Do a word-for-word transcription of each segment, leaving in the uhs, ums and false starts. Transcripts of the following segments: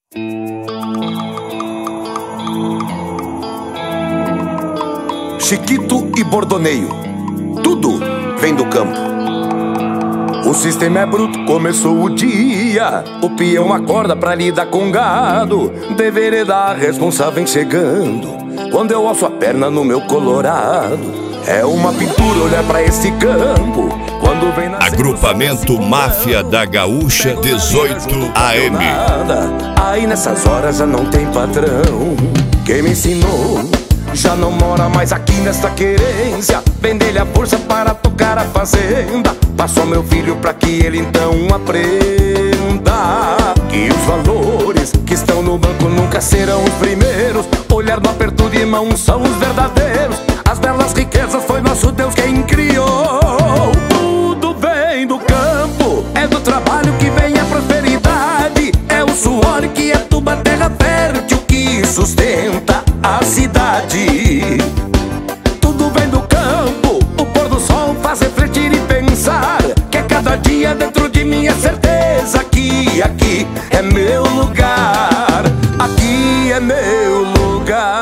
Chiquito e bordoneio, tudo vem do campo. O sistema é bruto, começou o dia. O peão acorda pra lidar com gado. Deveria dar responsa vem chegando. Quando eu alço a perna no meu colorado, é uma pintura olhar pra esse campo. Quando vem Agrupamento Máfia da Gaúcha, dezoito A M. Aí nessas horas já não tem patrão. Quem me ensinou já não mora mais aqui nesta querência. Vender-lhe a força para tocar a fazenda. Passou meu filho pra que ele então aprenda que os valores que estão no banco nunca serão os primeiros. Olhar no aperto de mão são os verdadeiros. As belas riquezas foi nosso Deus quem criou. Tudo vem do campo, é do trabalho que vem a prosperidade. É o suor que aduba a terra fértil que sustenta a cidade. Tudo vem do campo, o pôr do sol faz refletir e pensar que a cada dia dentro de mim é certeza que aqui é meu lugar. Aqui é meu lugar.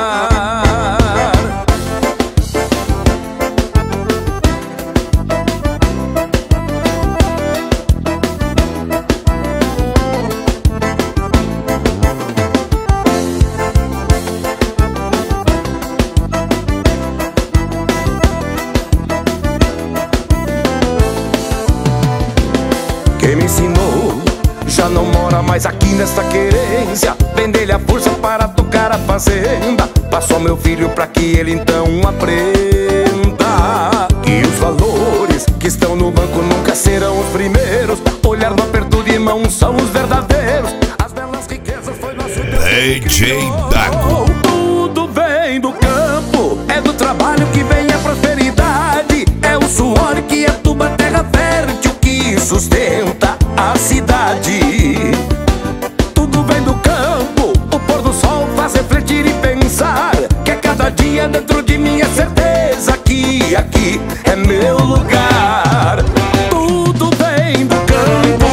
Quem me ensinou já não mora mais aqui nesta querência. Vender-lhe a força para tocar a fazenda. Passou meu filho pra que ele então aprenda que os valores que estão no banco nunca serão os primeiros. Olhar no aperto de mão são os verdadeiros. As belas riquezas foi nosso Deus. D J Dago. Tudo vem do campo, é do trabalho que vem a prosperidade. É o suor que aduba a terra fértil que sustenta a cidade. Tudo vem do campo, o pôr do sol faz refletir e pensar que a cada dia dentro de mim é certeza que aqui é meu lugar. Tudo vem do campo,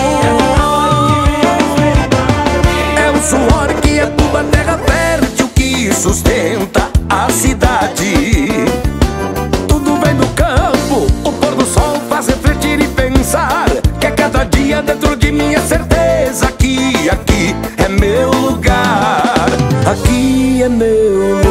é o suor que aduba a terra fértil que sustenta a cidade. Tudo vem do campo, o pôr do sol faz refletir e pensar que a cada dia dentro de mim é certeza que aqui é meu lugar. Aqui é meu lugar.